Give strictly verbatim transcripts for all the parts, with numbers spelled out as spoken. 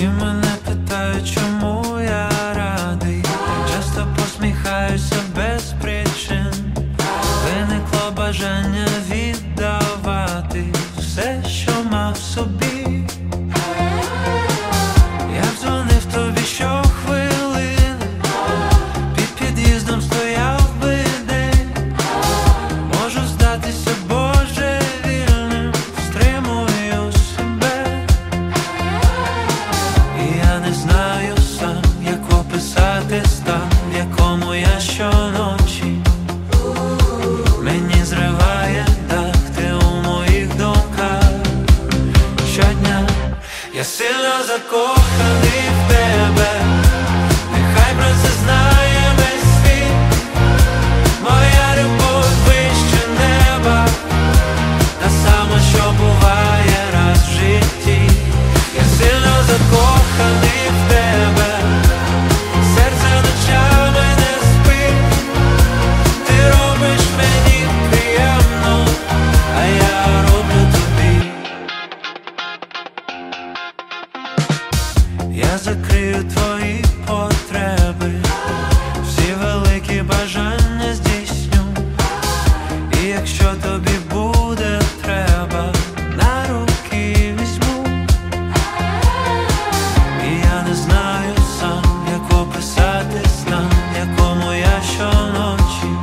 Всі мене питають, чому я радий. Так часто посміхаюся без причин. Виникло бажання віддавати все, що мав собі. Я б дзвонив тобі щохвилини, під під'їздом стояв би день. Можу здатися божевільним, стримую себе. І я не знаю сам, як описати стан, в якому я щоночі. Мені зриває дах, ти у моїх думках. Щодня я сильно закоханий в тебе. Нехай про це знає весь світ. Моя любов вище неба, та сама, що буває раз в житті. Я сильно закоханий в тебе. Серце ночами не спить. Ти робиш мені приємно, а я роблю тобі. Я закрию твої потреби, всі великі бажання здійсню. І якщо тобі буде треба, на руки візьму. І я не знаю сам, як описати стан, в якому я щоночі.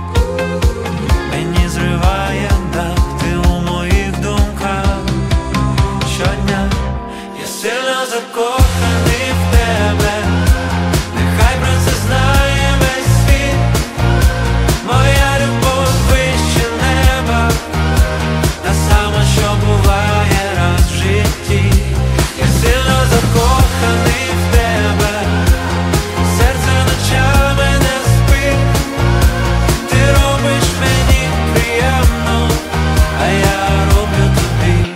Мені зриває дах, ти у моїх думках. Щодня я сильно закоханий в тебе. Нехай про це знає весь світ. Моя любов вище неба, та сама, що буває раз в житті. Я сильно закоханий в тебе. Серце ночами не спить. Ти робиш мені приємно, а я роблю тобі.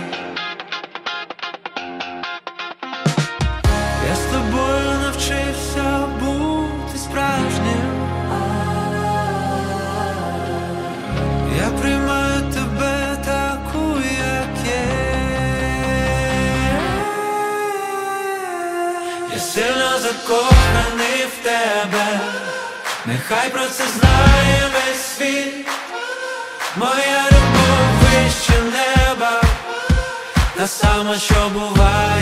Я з тобою навчився бути справжнім. Я приймаю тебе таку, як є. Я сильно закоханий в тебе. Нехай про це знає весь світ. Моя любов вище неба, та сама, що буває